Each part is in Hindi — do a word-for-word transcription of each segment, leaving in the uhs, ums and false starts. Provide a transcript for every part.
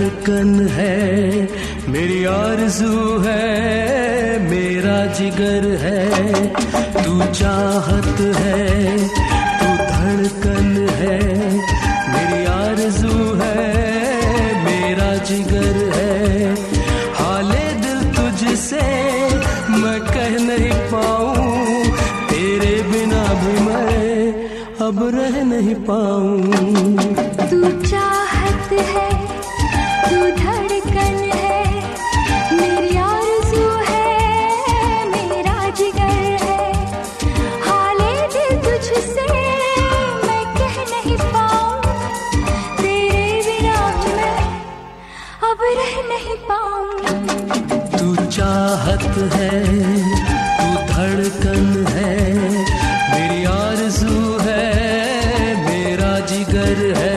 धड़कन है, मेरी आरज़ू है, मेरा जिगर है। तू चाहत है, तू धड़कन है, मेरी आरज़ू है, मेरा जिगर है। हाले दिल तुझसे मैं कह नहीं पाऊं, तेरे बिना भी मैं अब रह नहीं पाऊं। तू चाहत है, तू धड़कन है, मेरी आरज़ू है, मेरा जिगर है। हाले दिल तुझसे मैं कह नहीं पाऊं, तेरे बिना मैं अब रह नहीं पाऊं। तू चाहत है, तू धड़कन है, मेरी आरज़ू है, मेरा जिगर है।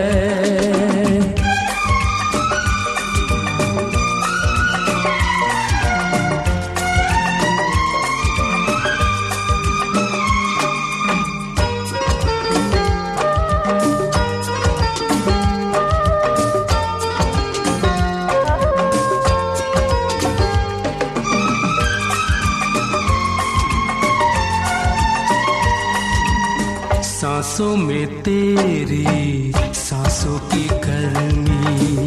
सांसों में तेरी सांसों की गर्मी,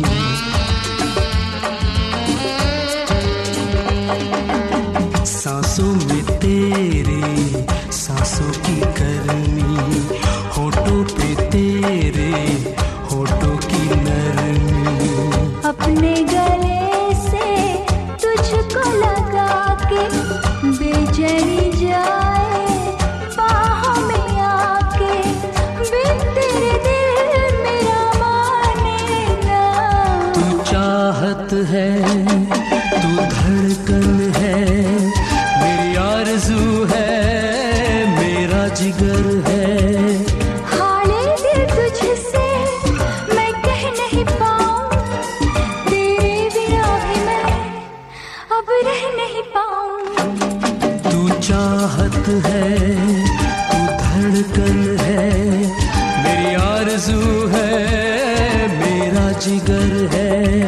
सांसों में तेरी सांसों की गर्मी, होठों पे तेरे होठों की नरमी। अपने गले से तुझको लगा के बेचैनी जाए बाहों में आके, बिन तेरे दिल मेरा माने ना। तू चाहत है, तू धड़कन है, मेरी आरज़ू है, मेरा जिगर है। हाले दिल तुझसे मैं कह नहीं पाऊं, तेरे बिना भी मैं अब रह नहीं पाऊं। तू चाहत है, तू धड़कन है, मेरी आरज़ू है, मेरा जिगर है।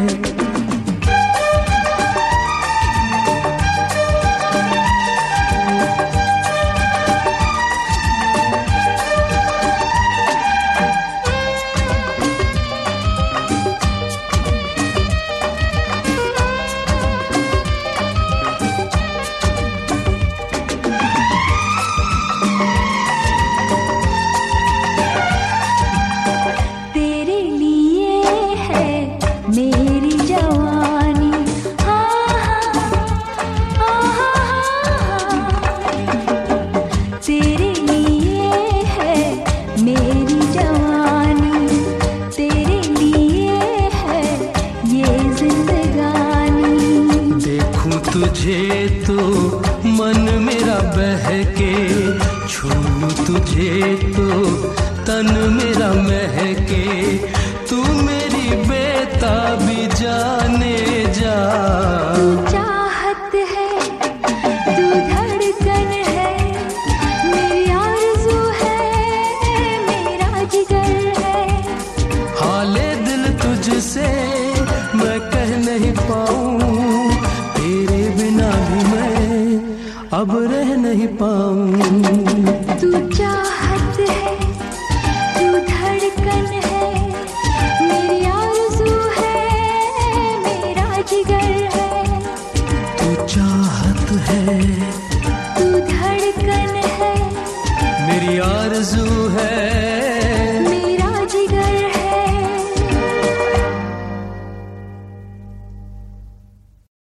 तेरे लिए है मेरी जवानी, हाँ हाँ हाँ। तेरे लिए है मेरी जवानी, तेरे लिए है ये जिंदगानी। देखूं तुझे तो मन मेरा बहके, छू लूं तुझे तो तन मेरा महके। तू मेरी बेताबी जाने जा। तू चाहत है, तू धड़कन है, मेरी आरज़ू है, मेरा जिगर है। हाले दिल तुझसे मैं कह नहीं पाऊं, तेरे बिना भी मैं अब रह नहीं पाऊं।